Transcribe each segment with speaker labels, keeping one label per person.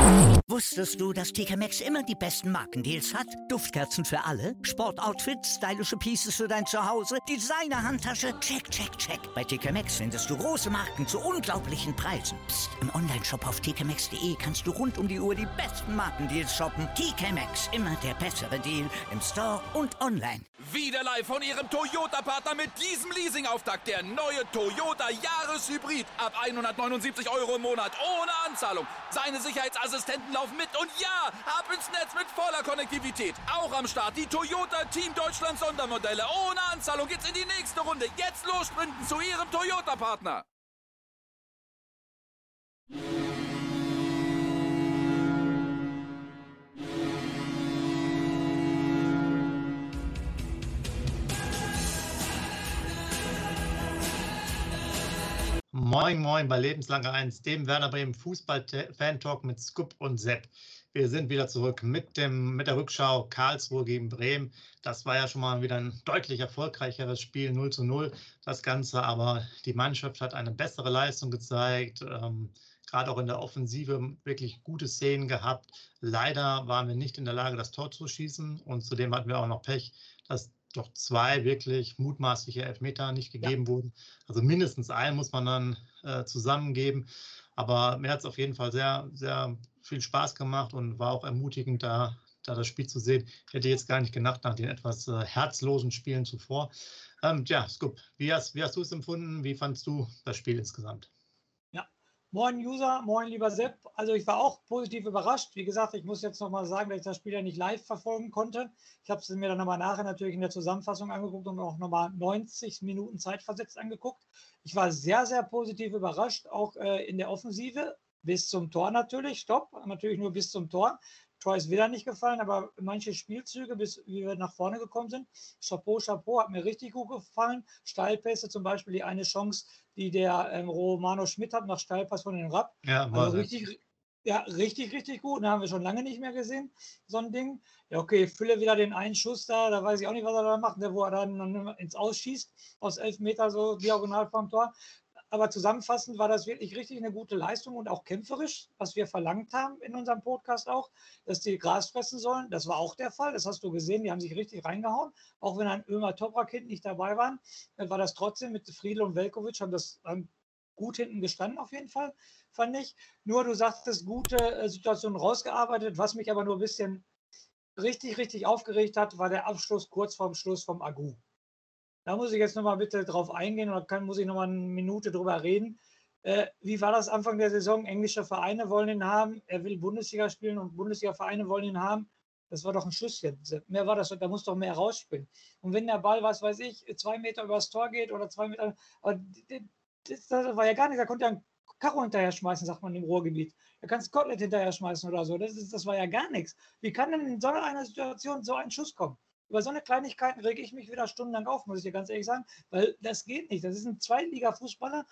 Speaker 1: Wusstest du, dass TK Maxx immer die besten Markendeals hat? Duftkerzen für alle, Sportoutfits, stylische Pieces für dein Zuhause, Designer-Handtasche, check, check, check. Bei TK Maxx findest du große Marken zu unglaublichen Preisen. Psst. Im Onlineshop auf tkmaxx.de kannst du rund um die Uhr die besten Markendeals shoppen. TK Maxx, immer der bessere Deal im Store und online.
Speaker 2: Wieder live von Ihrem Toyota-Partner mit diesem Leasing-Auftakt. Der neue Toyota Jahreshybrid. Ab 179 € im Monat. Ohne Anzahlung. Seine Sicherheitsassistenten laufen mit. Und ja, ab ins Netz mit voller Konnektivität. Auch am Start die Toyota Team Deutschland Sondermodelle. Ohne Anzahlung geht's in die nächste Runde. Jetzt los sprinten zu Ihrem Toyota-Partner.
Speaker 3: Moin Moin bei Lebenslange 1, dem Werder Bremen Fußball-Fan-Talk mit Scoop und Sepp. Wir sind wieder zurück mit der Rückschau Karlsruhe gegen Bremen. Das war ja schon mal wieder ein deutlich erfolgreicheres Spiel, 0:0 das Ganze, aber die Mannschaft hat eine bessere Leistung gezeigt, gerade auch in der Offensive wirklich gute Szenen gehabt. Leider waren wir nicht in der Lage, das Tor zu schießen, und zudem hatten wir auch noch Pech, dass doch 2 wirklich mutmaßliche Elfmeter nicht gegeben wurden. Also mindestens einen muss man dann zusammengeben. Aber mir hat es auf jeden Fall sehr, sehr viel Spaß gemacht und war auch ermutigend, da das Spiel zu sehen. Ich hätte jetzt gar nicht gedacht, nach den etwas herzlosen Spielen zuvor. Scoop, wie hast du es empfunden? Wie fandst du das Spiel insgesamt?
Speaker 4: Moin User, moin lieber Sepp. Also ich war auch positiv überrascht. Wie gesagt, ich muss jetzt nochmal sagen, dass ich das Spiel ja nicht live verfolgen konnte. Ich habe es mir dann nochmal nachher natürlich in der Zusammenfassung angeguckt und auch nochmal 90 Minuten zeitversetzt angeguckt. Ich war sehr, sehr positiv überrascht, auch in der Offensive, bis zum Tor natürlich. Natürlich nur bis zum Tor. Tor ist wieder nicht gefallen, aber manche Spielzüge, bis wie wir nach vorne gekommen sind, Chapeau, hat mir richtig gut gefallen. Steilpässe zum Beispiel, die eine Chance, die der Romano Schmidt hat, nach Steilpass von den Rapp.
Speaker 3: Ja,
Speaker 4: also richtig gut. Da haben wir schon lange nicht mehr gesehen, so ein Ding. Ja, okay, Fülle wieder den einen Schuss da weiß ich auch nicht, was er da macht, wo er dann ins Ausschießt, aus 11 Meter so diagonal vom Tor. Aber zusammenfassend war das wirklich richtig eine gute Leistung und auch kämpferisch, was wir verlangt haben in unserem Podcast auch, dass die Gras fressen sollen. Das war auch der Fall. Das hast du gesehen. Die haben sich richtig reingehauen. Auch wenn ein Ömer Toprak hinten nicht dabei waren, war das trotzdem mit Friedl und Velkovic, haben gut hinten gestanden auf jeden Fall, fand ich. Nur du sagtest, gute Situation rausgearbeitet. Was mich aber nur ein bisschen richtig aufgeregt hat, war der Abschluss kurz vorm Schluss vom Agu. Da muss ich jetzt nochmal bitte drauf eingehen oder muss ich nochmal eine Minute drüber reden. Wie war das Anfang der Saison? Englische Vereine wollen ihn haben. Er will Bundesliga spielen und Bundesliga-Vereine wollen ihn haben. Das war doch ein Schüsschen. Mehr war das, da muss doch mehr rausspielen. Und wenn der Ball, was weiß ich, 2 Meter übers Tor geht oder 2 Meter, aber das war ja gar nichts. Da konnte er einen Karo hinterher schmeißen, sagt man im Ruhrgebiet. Da kannst du Kotelett hinterher schmeißen oder so. Das war ja gar nichts. Wie kann denn in so einer Situation so ein Schuss kommen? Über so eine Kleinigkeiten rege ich mich wieder stundenlang auf, muss ich dir ganz ehrlich sagen, weil das geht nicht. Das ist ein Zweitliga-Fußballer,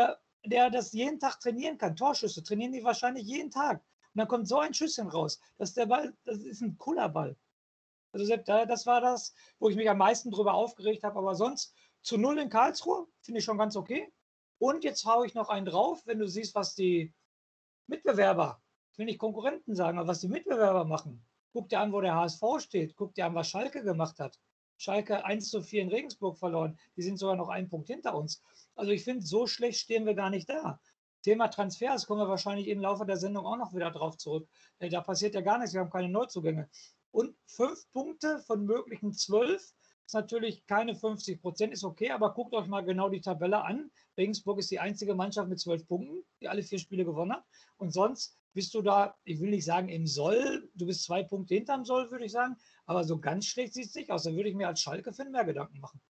Speaker 4: der das jeden Tag trainieren kann. Torschüsse trainieren die wahrscheinlich jeden Tag. Und dann kommt so ein Schüsschen raus. Das ist ein cooler Ball. Also das war das, wo ich mich am meisten drüber aufgeregt habe. Aber sonst 0 in Karlsruhe, finde ich schon ganz okay. Und jetzt haue ich noch einen drauf, wenn du siehst, was die Mitbewerber, ich will nicht Konkurrenten sagen, aber was die Mitbewerber machen. Guck dir an, wo der HSV steht. Guck dir an, was Schalke gemacht hat. Schalke 1:4 in Regensburg verloren. Die sind sogar noch einen Punkt hinter uns. Also ich finde, so schlecht stehen wir gar nicht da. Thema Transfers kommen wir wahrscheinlich im Laufe der Sendung auch noch wieder drauf zurück. Da passiert ja gar nichts. Wir haben keine Neuzugänge. Und 5 Punkte von möglichen 12 ist natürlich keine 50%, ist okay, aber guckt euch mal genau die Tabelle an. Regensburg ist die einzige Mannschaft mit 12 Punkten, die alle 4 Spiele gewonnen hat. Und sonst bist du da, ich will nicht sagen im Soll, du bist 2 Punkte hinterm Soll, würde ich sagen, aber so ganz schlecht sieht es nicht aus. Da würde ich mir als Schalke-Fan mehr Gedanken machen.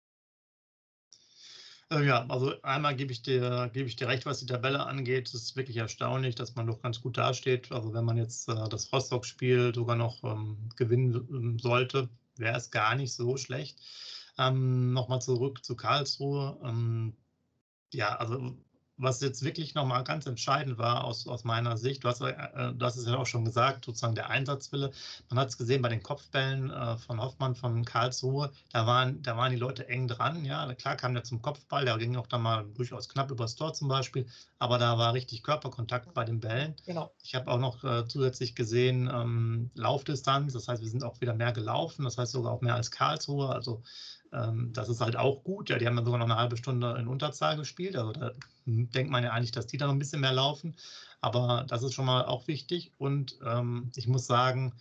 Speaker 3: Ja, also einmal gebe ich dir recht, was die Tabelle angeht. Es ist wirklich erstaunlich, dass man doch ganz gut dasteht. Also wenn man jetzt das Rostock-Spiel sogar noch gewinnen sollte, wäre es gar nicht so schlecht. Nochmal zurück zu Karlsruhe. Also was jetzt wirklich nochmal ganz entscheidend war aus meiner Sicht, du hast es ja auch schon gesagt, sozusagen der Einsatzwille. Man hat es gesehen bei den Kopfbällen von Hoffmann von Karlsruhe, da waren die Leute eng dran. Ja, klar kam der zum Kopfball, der ging auch da mal durchaus knapp übers Tor zum Beispiel, aber da war richtig Körperkontakt bei den Bällen.
Speaker 4: Genau.
Speaker 3: Ich habe auch noch zusätzlich gesehen Laufdistanz, das heißt, wir sind auch wieder mehr gelaufen, das heißt sogar auch mehr als Karlsruhe, also das ist halt auch gut. Ja, die haben dann sogar noch eine halbe Stunde in Unterzahl gespielt. Also da denkt man ja eigentlich, dass die da noch ein bisschen mehr laufen. Aber das ist schon mal auch wichtig. Und ich muss sagen,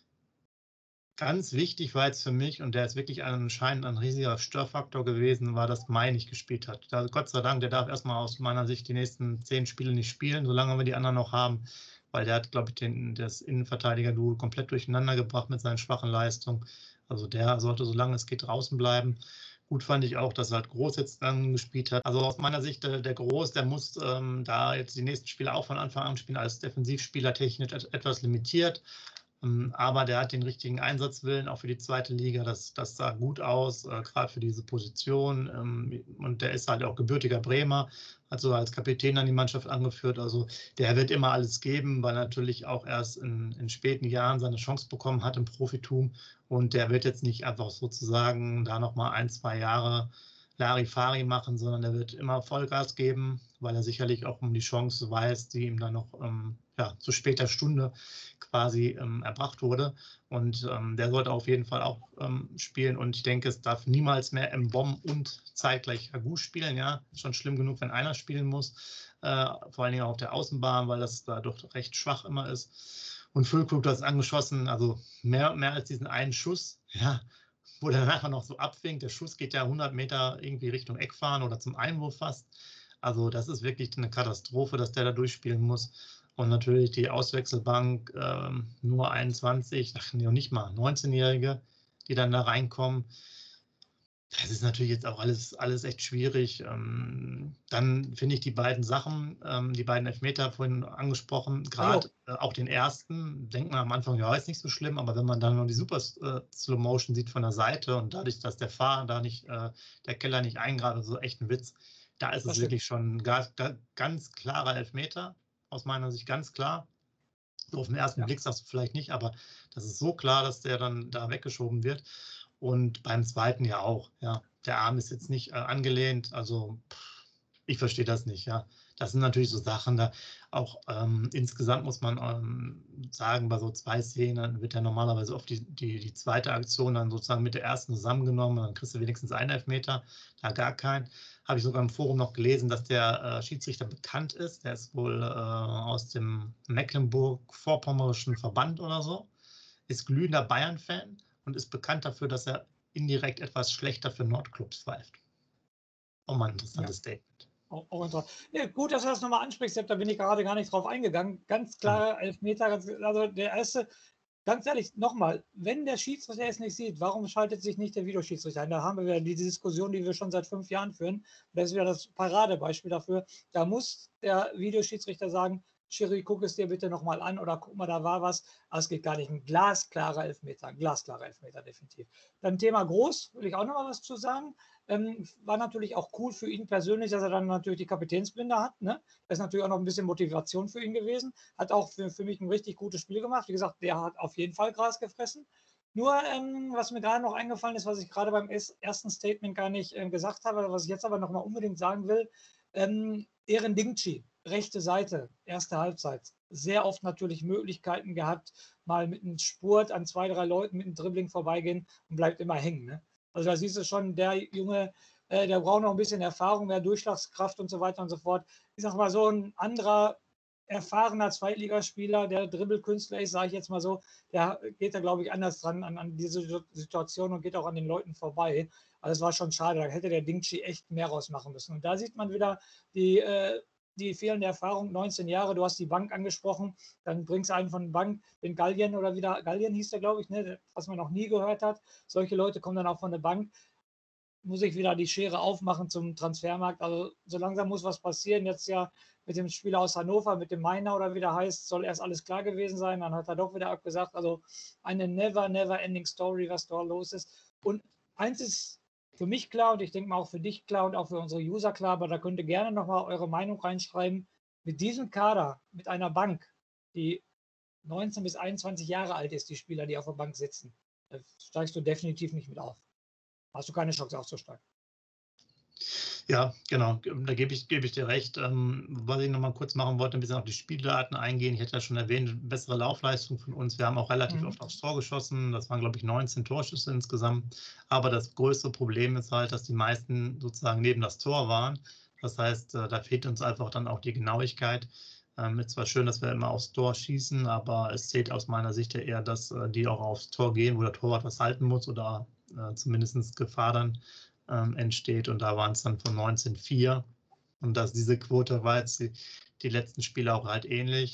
Speaker 3: ganz wichtig war jetzt für mich, und der ist wirklich anscheinend ein riesiger Störfaktor gewesen, war, dass Mai nicht gespielt hat. Da, Gott sei Dank, der darf erstmal aus meiner Sicht die nächsten 10 Spiele nicht spielen, solange wir die anderen noch haben. Weil der hat, glaube ich, das Innenverteidiger-Duo komplett durcheinander gebracht mit seinen schwachen Leistungen. Also der sollte, solange es geht, draußen bleiben. Gut fand ich auch, dass halt Groß jetzt dann gespielt hat. Also aus meiner Sicht, der Groß, der muss da jetzt die nächsten Spiele auch von Anfang an spielen, als Defensivspieler technisch etwas limitiert. Aber der hat den richtigen Einsatzwillen, auch für die zweite Liga. Das sah gut aus, gerade für diese Position. Und der ist halt auch gebürtiger Bremer, hat so als Kapitän dann die Mannschaft angeführt. Also der wird immer alles geben, weil er natürlich auch erst in späten Jahren seine Chance bekommen hat im Profitum. Und der wird jetzt nicht einfach sozusagen da nochmal 1, 2 Jahre Larifari machen, sondern der wird immer Vollgas geben, weil er sicherlich auch um die Chance weiß, die ihm dann noch zu später Stunde quasi erbracht wurde. Und der sollte auf jeden Fall auch spielen. Und ich denke, es darf niemals mehr Mbom und zeitgleich Hagu spielen. Ja, ist schon schlimm genug, wenn einer spielen muss. Vor allen Dingen auch auf der Außenbahn, weil das da doch recht schwach immer ist. Und Füllkrug hat es angeschossen, also mehr als diesen einen Schuss, ja, wo der nachher noch so abwinkt. Der Schuss geht ja 100 Meter irgendwie Richtung Eckfahren oder zum Einwurf fast. Also das ist wirklich eine Katastrophe, dass der da durchspielen muss. Und natürlich die Auswechselbank, nur 21, ach nee, nicht mal 19-Jährige, die dann da reinkommen. Das ist natürlich jetzt auch alles echt schwierig. Dann finde ich die beiden Sachen, die beiden Elfmeter vorhin angesprochen, gerade auch den ersten, denkt man am Anfang, ja, ist nicht so schlimm, aber wenn man dann nur die super Slow Motion sieht von der Seite und dadurch, dass der Fahrer da nicht, der Keller nicht eingreift, so echt ein Witz, da ist es wirklich schon ganz klarer Elfmeter, aus meiner Sicht ganz klar. So auf den ersten Blick sagst du vielleicht nicht, aber das ist so klar, dass der dann da weggeschoben wird. Und beim zweiten ja auch. Ja. Der Arm ist jetzt nicht angelehnt. Also ich verstehe das nicht. Ja. Das sind natürlich so Sachen, da auch insgesamt muss man sagen, bei so 2 Szenen wird ja normalerweise oft die zweite Aktion dann sozusagen mit der ersten zusammengenommen. Dann kriegst du wenigstens einen Elfmeter, da gar keinen. Habe ich sogar im Forum noch gelesen, dass der Schiedsrichter bekannt ist. Der ist wohl aus dem Mecklenburg-Vorpommerischen Verband oder so. Ist glühender Bayern-Fan und ist bekannt dafür, dass er indirekt etwas schlechter für Nordclubs pfeift. Auch mal ein interessantes Statement.
Speaker 4: Auch interessant. Ja, gut, dass du das nochmal ansprichst, Sepp, da bin ich gerade gar nicht drauf eingegangen. Ganz klar, Elfmeter, also der erste, ganz ehrlich, nochmal, wenn der Schiedsrichter es nicht sieht, warum schaltet sich nicht der Videoschiedsrichter ein? Da haben wir wieder diese Diskussion, die wir schon seit 5 Jahren führen. Das ist wieder das Paradebeispiel dafür. Da muss der Videoschiedsrichter sagen, Schiri, guck es dir bitte nochmal an oder guck mal, da war was. Aber es geht gar nicht. Ein glasklarer Elfmeter, definitiv. Dann Thema Groß, will ich auch nochmal was zu sagen. War natürlich auch cool für ihn persönlich, dass er dann natürlich die Kapitänsbinde hat. Ne? Das ist natürlich auch noch ein bisschen Motivation für ihn gewesen. Hat auch für mich ein richtig gutes Spiel gemacht. Wie gesagt, der hat auf jeden Fall Gras gefressen. Nur, was mir gerade noch eingefallen ist, was ich gerade beim ersten Statement gar nicht gesagt habe, was ich jetzt aber nochmal unbedingt sagen will, Eren Dingchi, rechte Seite, erste Halbzeit, sehr oft natürlich Möglichkeiten gehabt, mal mit einem Spurt an 2, 3 Leuten mit einem Dribbling vorbeigehen und bleibt immer hängen. Ne? Also da siehst du schon, der Junge, der braucht noch ein bisschen Erfahrung, mehr Durchschlagskraft und so weiter und so fort. Ich sag mal, so ein anderer erfahrener Zweitligaspieler, der Dribbelkünstler ist, sage ich jetzt mal so, der geht da, glaube ich, anders dran an diese Situation und geht auch an den Leuten vorbei. Also es war schon schade, da hätte der Dingchi echt mehr rausmachen müssen. Und da sieht man wieder die fehlende Erfahrung, 19 Jahre, du hast die Bank angesprochen, dann bringst du einen von der Bank, den Gallien oder wieder, Gallien hieß der, glaube ich, ne, was man noch nie gehört hat. Solche Leute kommen dann auch von der Bank. Muss ich wieder die Schere aufmachen zum Transfermarkt. Also so langsam muss was passieren. Jetzt ja mit dem Spieler aus Hannover, mit dem Meiner oder wie der heißt, soll erst alles klar gewesen sein. Dann hat er doch wieder abgesagt. Also eine never ending Story, was da los ist. Und eins ist für mich klar und ich denke mal auch für dich klar und auch für unsere User klar, aber da könnt ihr gerne nochmal eure Meinung reinschreiben. Mit diesem Kader, mit einer Bank, die 19 bis 21 Jahre alt ist, die Spieler, die auf der Bank sitzen, da steigst du definitiv nicht mit auf. Hast du keine Chance aufzusteigen.
Speaker 3: Ja, genau, da gebe ich dir recht. Was ich noch mal kurz machen wollte, ein bisschen auf die Spieldaten eingehen. Ich hätte ja schon erwähnt, bessere Laufleistung von uns. Wir haben auch relativ oft aufs Tor geschossen. Das waren, glaube ich, 19 Torschüsse insgesamt. Aber das größte Problem ist halt, dass die meisten sozusagen neben das Tor waren. Das heißt, da fehlt uns einfach dann auch die Genauigkeit. Ist zwar schön, dass wir immer aufs Tor schießen, aber es zählt aus meiner Sicht ja eher, dass die auch aufs Tor gehen, wo der Torwart was halten muss oder zumindest Gefahr dann entsteht. Und da waren es dann von 19,4. Und diese Quote war jetzt die letzten Spiele auch halt ähnlich.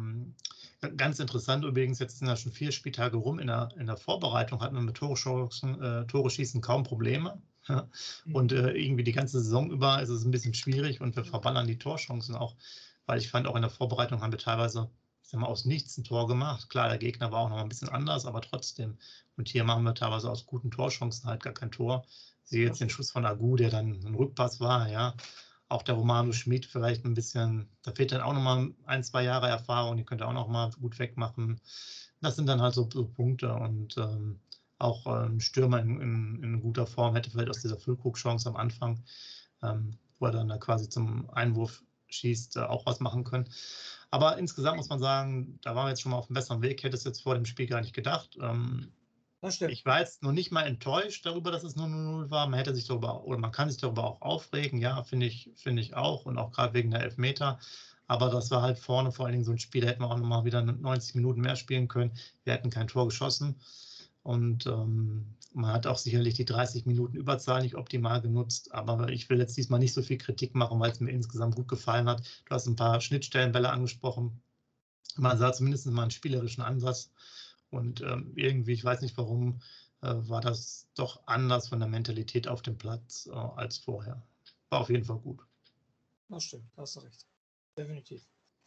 Speaker 3: Ganz interessant übrigens, jetzt sind ja schon 4 Spieltage rum. In der Vorbereitung hatten wir mit Tore schießen kaum Probleme. Und irgendwie die ganze Saison über ist es ein bisschen schwierig und wir verballern die Torchancen auch, weil ich fand, auch in der Vorbereitung haben wir teilweise, ich sag mal, aus nichts ein Tor gemacht. Klar, der Gegner war auch noch ein bisschen anders, aber trotzdem. Und hier machen wir teilweise aus guten Torchancen halt gar kein Tor. Ich sehe jetzt den Schuss von Agu, der dann ein Rückpass war, ja. Auch der Romano Schmid vielleicht ein bisschen, da fehlt dann auch noch mal 1, 2 Jahre Erfahrung, die könnte auch noch mal gut wegmachen. Das sind dann halt so Punkte und auch ein Stürmer in guter Form hätte vielleicht aus dieser Füllkrug-Chance am Anfang, wo er dann da quasi zum Einwurf schießt, auch was machen können. Aber insgesamt muss man sagen, da waren wir jetzt schon mal auf einem besseren Weg. Hätte es jetzt vor dem Spiel gar nicht gedacht.
Speaker 4: Das stimmt.
Speaker 3: Ich war jetzt noch nicht mal enttäuscht darüber, dass es nur 0-0 war. Man hätte sich darüber, oder man kann sich darüber auch aufregen. Ja, finde ich auch. Und auch gerade wegen der Elfmeter. Aber das war halt vorne vor allen Dingen so ein Spiel, da hätten wir auch noch mal wieder 90 Minuten mehr spielen können. Wir hätten kein Tor geschossen. Und man hat auch sicherlich die 30 Minuten Überzahl nicht optimal genutzt. Aber ich will jetzt diesmal nicht so viel Kritik machen, weil es mir insgesamt gut gefallen hat. Du hast ein paar Schnittstellenbälle angesprochen. Man sah zumindest mal einen spielerischen Ansatz. Und irgendwie, ich weiß nicht warum, war das doch anders von der Mentalität auf dem Platz als vorher. War auf jeden Fall gut.
Speaker 4: Das stimmt, da hast du recht. Definitiv.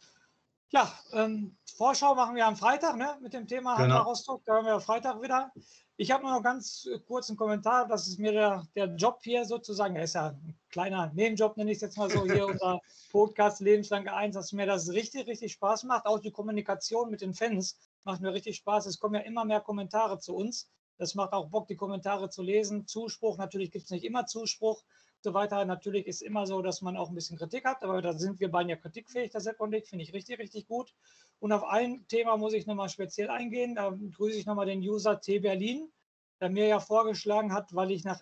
Speaker 4: Ja, Vorschau machen wir am Freitag, ne? Mit dem Thema Hansa Rostock. Da haben wir Freitag wieder. Ich habe noch ganz kurz einen Kommentar. Das ist mir der Job hier sozusagen. Er ist ja ein kleiner Nebenjob, nenne ich es jetzt mal so. Hier unser Podcast Lebenslange 1, dass mir das richtig, richtig Spaß macht. Auch die Kommunikation mit den Fans macht mir richtig Spaß. Es kommen ja immer mehr Kommentare zu uns. Das macht auch Bock, die Kommentare zu lesen. Zuspruch, natürlich gibt es nicht immer Zuspruch. So weiter. Natürlich ist immer so, dass man auch ein bisschen Kritik hat, aber da sind wir beiden ja kritikfähig, der Sepp und ich, finde ich richtig, richtig gut. Und auf ein Thema muss ich nochmal speziell eingehen. Da grüße ich nochmal den User T Berlin, der mir ja vorgeschlagen hat, weil ich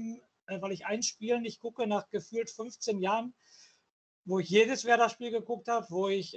Speaker 4: ein Spiel nicht gucke, nach gefühlt 15 Jahren, wo ich jedes Werder-Spiel geguckt habe, wo ich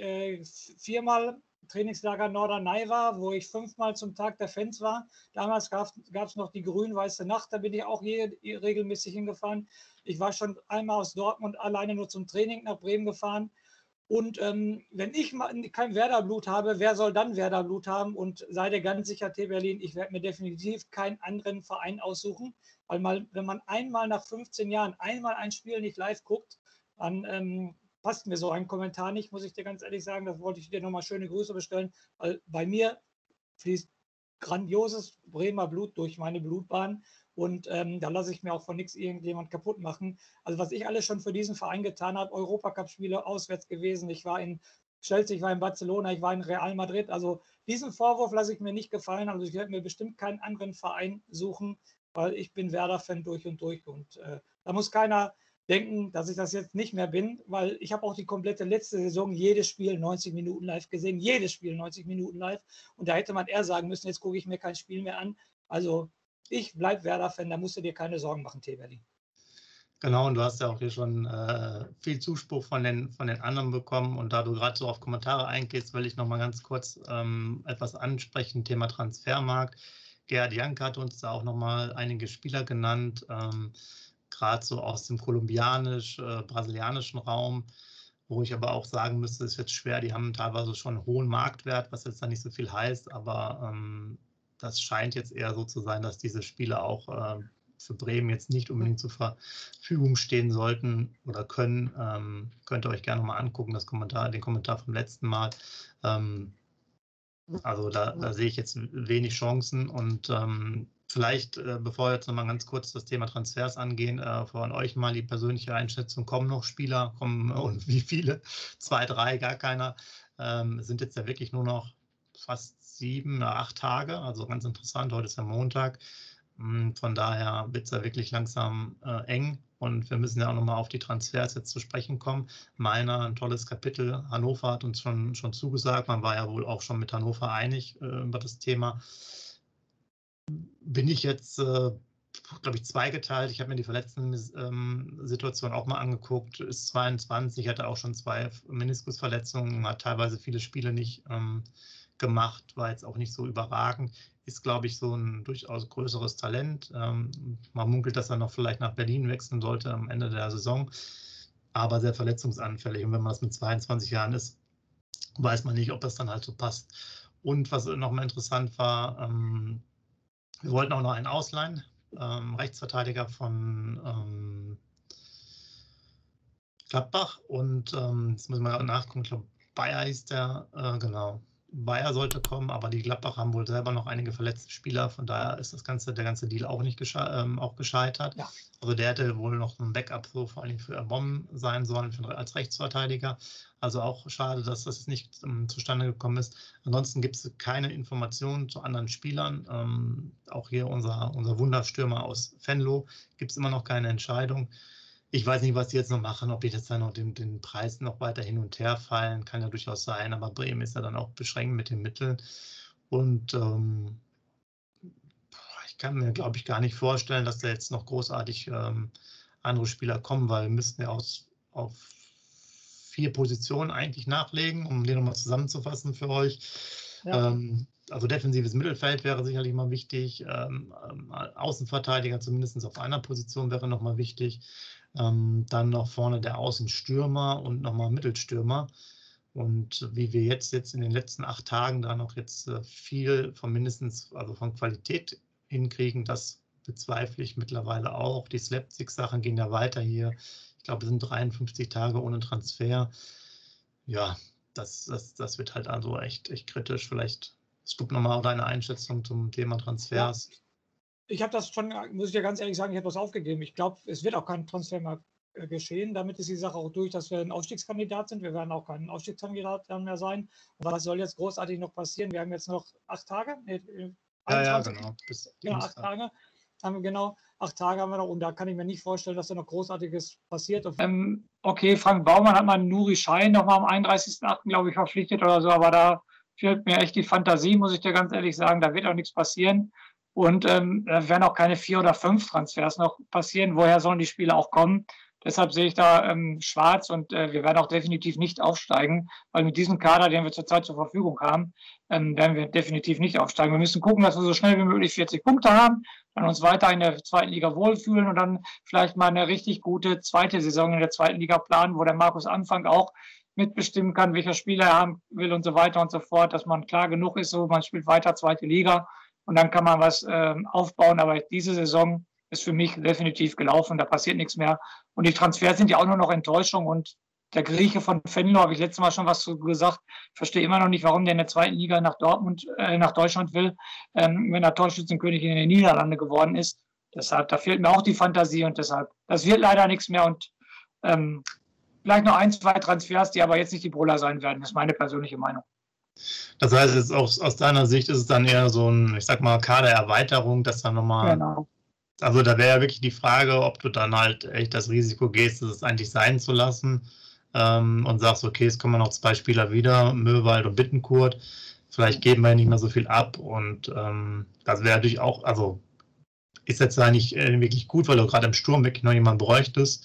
Speaker 4: 4-mal Trainingslager Norderney war, wo ich 5-mal zum Tag der Fans war. Damals gab es noch die grün-weiße Nacht, da bin ich auch regelmäßig hingefahren. Ich war schon einmal aus Dortmund alleine nur zum Training nach Bremen gefahren. Und wenn ich mal kein Werder-Blut habe, wer soll dann Werder-Blut haben? Und sei dir ganz sicher, T Berlin, ich werde mir definitiv keinen anderen Verein aussuchen, weil wenn man einmal nach 15 Jahren einmal ein Spiel nicht live guckt, dann passt mir so ein Kommentar nicht, muss ich dir ganz ehrlich sagen. Das wollte ich dir nochmal schöne Grüße bestellen, weil bei mir fließt grandioses Bremer Blut durch meine Blutbahn und da lasse ich mir auch von nichts irgendjemand kaputt machen. Also was ich alles schon für diesen Verein getan habe, Europacup-Spiele auswärts gewesen, ich war in Chelsea, ich war in Barcelona, ich war in Real Madrid, also diesen Vorwurf lasse ich mir nicht gefallen, also ich werde mir bestimmt keinen anderen Verein suchen, weil ich bin Werder-Fan durch und da muss keiner denken, dass ich das jetzt nicht mehr bin, weil ich habe auch die komplette letzte Saison jedes Spiel 90 Minuten live gesehen, jedes Spiel 90 Minuten live und da hätte man eher sagen müssen, jetzt gucke ich mir kein Spiel mehr an. Also ich bleibe Werder-Fan, da musst du dir keine Sorgen machen, T Berlin.
Speaker 3: Genau, und du hast ja auch hier schon viel Zuspruch von den anderen bekommen und da du gerade so auf Kommentare eingehst, will ich noch mal ganz kurz etwas ansprechen, Thema Transfermarkt. Gerhard Jank hat uns da auch noch mal einige Spieler genannt, gerade so aus dem kolumbianisch-brasilianischen Raum, wo ich aber auch sagen müsste, es ist jetzt schwer, die haben teilweise schon einen hohen Marktwert, was jetzt da nicht so viel heißt, aber das scheint jetzt eher so zu sein, dass diese Spieler auch für Bremen jetzt nicht unbedingt zur Verfügung stehen sollten oder können. Könnt ihr euch gerne mal angucken, den Kommentar vom letzten Mal. Also da sehe ich jetzt wenig Chancen und Vielleicht, bevor wir jetzt nochmal ganz kurz das Thema Transfers angehen, von euch mal die persönliche Einschätzung. Kommen noch Spieler? Und wie viele? 2, 3, gar keiner. Es sind jetzt ja wirklich nur noch fast 7 oder 8 Tage. Also ganz interessant. Heute ist ja Montag. Von daher wird es ja wirklich langsam eng. Und wir müssen ja auch nochmal auf die Transfers jetzt zu sprechen kommen. Meiner, ein tolles Kapitel. Hannover hat uns schon zugesagt. Man war ja wohl auch schon mit Hannover einig über das Thema. Bin ich jetzt, glaube ich, zweigeteilt. Ich habe mir die Verletzten-Situation auch mal angeguckt. Ist 22, hatte auch schon 2 Meniskusverletzungen, hat teilweise viele Spiele nicht gemacht, war jetzt auch nicht so überragend. Ist, glaube ich, so ein durchaus größeres Talent. Man munkelt, dass er noch vielleicht nach Berlin wechseln sollte am Ende der Saison, aber sehr verletzungsanfällig. Und wenn man das mit 22 Jahren ist, weiß man nicht, ob das dann halt so passt. Und was nochmal interessant war, wir wollten auch noch einen ausleihen, Rechtsverteidiger von Gladbach. Und jetzt müssen wir nachgucken, ich glaube, Bayer hieß der, genau. Bayer sollte kommen, aber die Gladbach haben wohl selber noch einige verletzte Spieler, von daher ist der ganze Deal auch nicht gescheitert. Ja. Also der hätte wohl noch ein Backup so vor allem für Erbom sein sollen, als Rechtsverteidiger. Also auch schade, dass das nicht zustande gekommen ist. Ansonsten gibt es keine Informationen zu anderen Spielern. Auch hier unser Wunderstürmer aus Venlo gibt es immer noch keine Entscheidung. Ich weiß nicht, was die jetzt noch machen, ob die jetzt dann noch den Preis noch weiter hin und her fallen, kann ja durchaus sein, aber Bremen ist ja dann auch beschränkt mit den Mitteln. Und ich kann mir, glaube ich, gar nicht vorstellen, dass da jetzt noch großartig andere Spieler kommen, weil wir müssten ja auf 4 Positionen eigentlich nachlegen, um den nochmal zusammenzufassen für euch. Ja. Also defensives Mittelfeld wäre sicherlich mal wichtig, Außenverteidiger zumindest auf einer Position wäre nochmal wichtig. Dann noch vorne der Außenstürmer und nochmal Mittelstürmer. Und wie wir jetzt in den letzten 8 Tagen da noch jetzt viel von Qualität hinkriegen, das bezweifle ich mittlerweile auch. Die Slapstick-Sachen gehen ja weiter hier. Ich glaube, es sind 53 Tage ohne Transfer. Ja, das wird halt also echt kritisch. Vielleicht Stupp nochmal deine Einschätzung zum Thema Transfers. Ja.
Speaker 4: Ich habe das schon, muss ich ja ganz ehrlich sagen, ich habe das aufgegeben. Ich glaube, es wird auch kein Transfer mehr geschehen. Damit ist die Sache auch durch, dass wir ein Aufstiegskandidat sind. Wir werden auch kein Aufstiegskandidat mehr sein. Und was soll jetzt großartig noch passieren? Wir haben jetzt noch 8 Tage.
Speaker 3: Ja, genau.
Speaker 4: Genau, 8 Tage. Genau, 8 Tage haben wir noch. Und da kann ich mir nicht vorstellen, dass da noch Großartiges passiert.
Speaker 5: Okay, Frank Baumann hat man Nuri Schein nochmal am 31.08. glaube ich verpflichtet oder so. Aber da fehlt mir echt die Fantasie, muss ich dir ganz ehrlich sagen. Da wird auch nichts passieren. Und da werden auch keine 4 oder 5 Transfers noch passieren. Woher sollen die Spieler auch kommen? Deshalb sehe ich da schwarz und wir werden auch definitiv nicht aufsteigen, weil mit diesem Kader, den wir zurzeit zur Verfügung haben, werden wir definitiv nicht aufsteigen. Wir müssen gucken, dass wir so schnell wie möglich 40 Punkte haben, dann uns weiter in der 2. Liga wohlfühlen und dann vielleicht mal eine richtig gute 2. Saison in der 2. Liga planen, wo der Markus Anfang auch mitbestimmen kann, welcher Spieler er haben will und so weiter und so fort, dass man klar genug ist, so man spielt weiter 2. Liga. Und dann kann man was aufbauen. Aber diese Saison ist für mich definitiv gelaufen. Da passiert nichts mehr. Und die Transfers sind ja auch nur noch Enttäuschung. Und der Grieche von Venlo, habe ich letztes Mal schon was gesagt, verstehe immer noch nicht, warum der in der 2. Liga nach Deutschland will, wenn er Torschützenkönig in den Niederlanden geworden ist. Deshalb, da fehlt mir auch die Fantasie. Und deshalb, das wird leider nichts mehr. Und vielleicht noch 1, 2 Transfers, die aber jetzt nicht die Brüller sein werden. Das ist meine persönliche Meinung.
Speaker 3: Das heißt, jetzt auch aus deiner Sicht ist es dann eher so ein, ich sag mal, Kadererweiterung, dass dann nochmal. Genau. Also da wäre ja wirklich die Frage, ob du dann halt echt das Risiko gehst, es eigentlich sein zu lassen und sagst, okay, es kommen noch 2 Spieler wieder, Möwald und Bittencourt. Vielleicht geben wir nicht mehr so viel ab und das wäre natürlich auch, also ist jetzt ja nicht wirklich gut, weil du gerade im Sturm wirklich noch jemanden bräuchtest.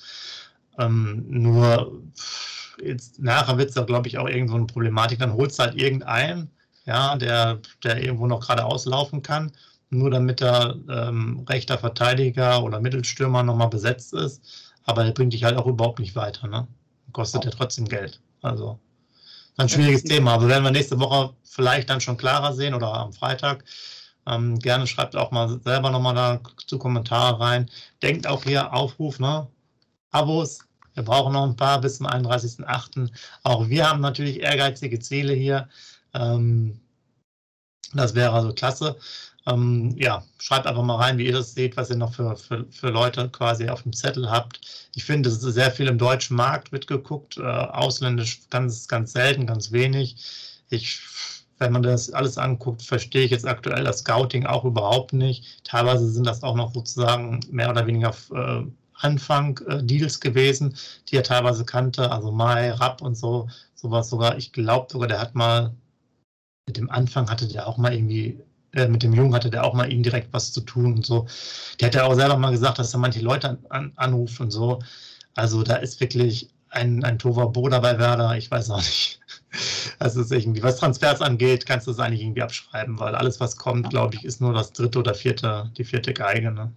Speaker 3: Nur jetzt nachher wird es da, glaube ich, auch irgend so eine Problematik. Dann holst du halt irgendeinen, ja, der irgendwo noch gerade auslaufen kann, nur damit der rechter Verteidiger oder Mittelstürmer nochmal besetzt ist. Aber der bringt dich halt auch überhaupt nicht weiter, ne? Kostet ja trotzdem Geld. Also ein schwieriges Thema. Aber werden wir nächste Woche vielleicht dann schon klarer sehen oder am Freitag. Gerne schreibt auch mal selber nochmal dazu Kommentare rein. Denkt auch hier, Aufruf, ne? Abos. Wir brauchen noch ein paar bis zum 31.08. Auch wir haben natürlich ehrgeizige Ziele hier. Das wäre also klasse. Ja, schreibt einfach mal rein, wie ihr das seht, was ihr noch für Leute quasi auf dem Zettel habt. Ich finde, es ist sehr viel im deutschen Markt wird geguckt, ausländisch ganz, ganz selten, ganz wenig. Wenn man das alles anguckt, verstehe ich jetzt aktuell das Scouting auch überhaupt nicht. Teilweise sind das auch noch sozusagen mehr oder weniger Anfang Deals gewesen, die er teilweise kannte, also Mai, Rapp und sowas sogar. Ich glaube sogar, der hat mal mit dem Anfang hatte der auch mal irgendwie mit dem Jungen hatte der auch mal indirekt was zu tun und so. Der hat ja auch selber mal gesagt, dass er manche Leute anruft und so. Also da ist wirklich ein Tohuwabohu dabei Werder. Ich weiß auch nicht. Also ist irgendwie, was Transfers angeht, kannst du es eigentlich irgendwie abschreiben, weil alles, was kommt, glaube ich, ist nur das dritte oder die vierte Geige. Ne?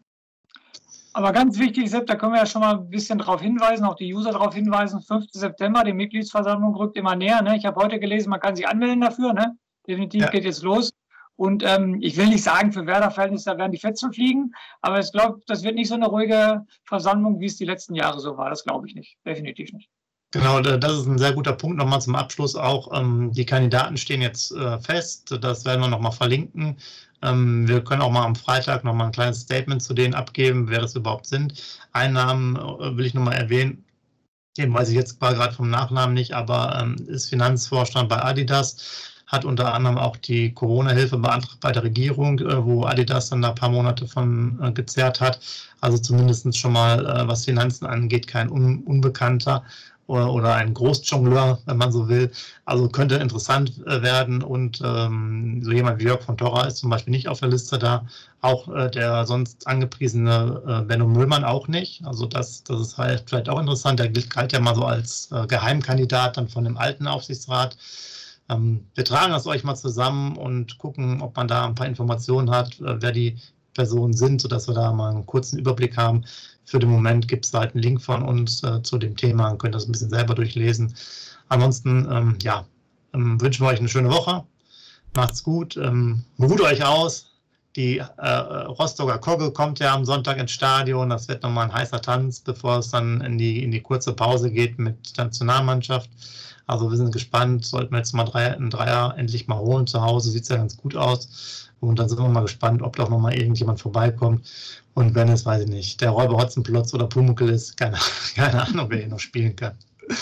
Speaker 5: Aber ganz wichtig, Sepp, da können wir ja schon mal ein bisschen darauf hinweisen, auch die User darauf hinweisen, 5. September, die Mitgliedsversammlung rückt immer näher. Ne? Ich habe heute gelesen, man kann sich anmelden dafür. Ne? Definitiv geht jetzt los. Und ich will nicht sagen, für Werder-Verhältnisse, da werden die Fetzen fliegen, aber ich glaube, das wird nicht so eine ruhige Versammlung, wie es die letzten Jahre so war. Das glaube ich nicht, definitiv nicht.
Speaker 3: Genau, das ist ein sehr guter Punkt. Nochmal zum Abschluss auch. Die Kandidaten stehen jetzt fest. Das werden wir nochmal verlinken. Wir können auch mal am Freitag nochmal ein kleines Statement zu denen abgeben, wer das überhaupt sind. Einen Namen will ich nochmal erwähnen. Den weiß ich jetzt gerade vom Nachnamen nicht, aber ist Finanzvorstand bei Adidas. Hat unter anderem auch die Corona-Hilfe beantragt bei der Regierung, wo Adidas dann ein paar Monate von gezerrt hat. Also zumindest schon mal, was Finanzen angeht, kein Unbekannter oder ein Großjongleur, wenn man so will. Also könnte interessant werden und so jemand wie Jörg von Torra ist zum Beispiel nicht auf der Liste da. Auch der sonst angepriesene Benno Müllmann auch nicht. Also das ist halt vielleicht auch interessant. Der galt ja mal so als Geheimkandidat dann von dem alten Aufsichtsrat. Wir tragen das euch mal zusammen und gucken, ob man da ein paar Informationen hat, wer die Personen sind, sodass wir da mal einen kurzen Überblick haben. Für den Moment gibt es halt einen Link von uns zu dem Thema und könnt das ein bisschen selber durchlesen. Ansonsten, wünschen wir euch eine schöne Woche. Macht's gut. Ruht euch aus. Die Rostocker Kogge kommt ja am Sonntag ins Stadion. Das wird nochmal ein heißer Tanz, bevor es dann in die kurze Pause geht mit der Nationalmannschaft. Also wir sind gespannt, sollten wir jetzt mal einen Dreier endlich mal holen zu Hause, sieht es ja ganz gut aus. Und dann sind wir mal gespannt, ob doch nochmal irgendjemand vorbeikommt. Und wenn es, weiß ich nicht, der Räuber Hotzenplotz oder Pumuckl ist, keine Ahnung, wer hier noch spielen kann.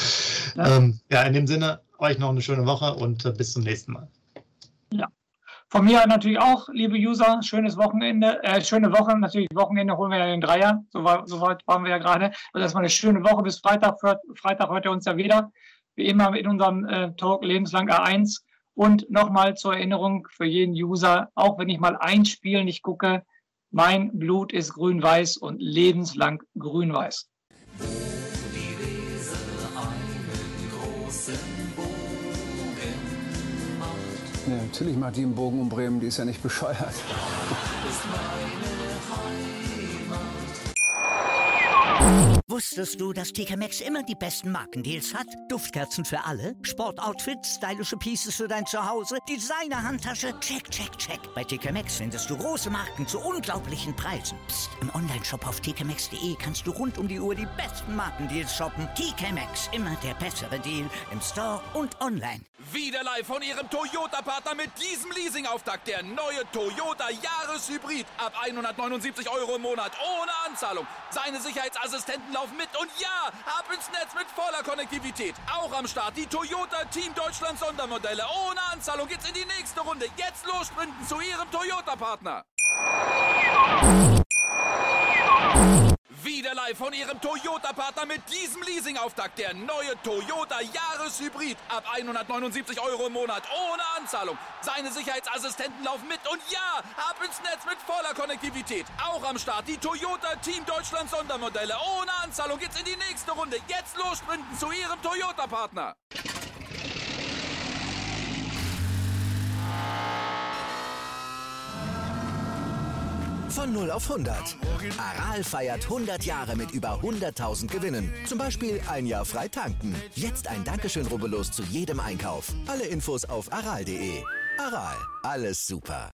Speaker 3: Ja, in dem Sinne, euch noch eine schöne Woche und bis zum nächsten Mal.
Speaker 5: Ja, von mir natürlich auch, liebe User, schönes Wochenende, schöne Woche, natürlich Wochenende holen wir ja den Dreier, so weit waren wir ja gerade. Also erstmal eine schöne Woche bis Freitag hört ihr uns ja wieder. Wie immer in unserem Talk Lebenslang A1. Und nochmal zur Erinnerung für jeden User, auch wenn ich mal ein Spiel nicht gucke, mein Blut ist grün-weiß und lebenslang grün-weiß.
Speaker 6: Ja, natürlich macht die einen Bogen um Bremen, die ist ja nicht bescheuert.
Speaker 1: Wusstest du, dass TK Maxx immer die besten Markendeals hat? Duftkerzen für alle, Sportoutfits, stylische Pieces für dein Zuhause, Designer-Handtasche, check, check, check. Bei TK Maxx findest du große Marken zu unglaublichen Preisen. Psst. Im Onlineshop auf tkmaxx.de kannst du rund um die Uhr die besten Markendeals shoppen. TK Maxx, immer der bessere Deal im Store und online.
Speaker 2: Wieder live von ihrem Toyota-Partner mit diesem Leasing-Auftakt. Der neue Toyota Jahreshybrid. Ab 179 € im Monat ohne Anzahlung. Seine Sicherheitsassistenten laufen mit und ja, ab ins Netz mit voller Konnektivität. Auch am Start die Toyota Team Deutschland Sondermodelle. Ohne Anzahlung geht's in die nächste Runde. Jetzt los sprinten zu ihrem Toyota-Partner. Wieder live von ihrem Toyota-Partner mit diesem Leasing-Auftakt. Der neue Toyota Jahreshybrid. Ab 179 € im Monat ohne Anzahlung. Seine Sicherheitsassistenten laufen mit und ja, ab ins Netz mit voller Konnektivität. Auch am Start die Toyota Team Deutschland Sondermodelle. Ohne Anzahlung geht's in die nächste Runde. Jetzt los sprinten zu ihrem Toyota-Partner.
Speaker 7: Von 0 auf 100. Aral feiert 100 Jahre mit über 100.000 Gewinnen. Zum Beispiel ein Jahr frei tanken. Jetzt ein Dankeschön, rubbellos zu jedem Einkauf. Alle Infos auf aral.de. Aral, alles super.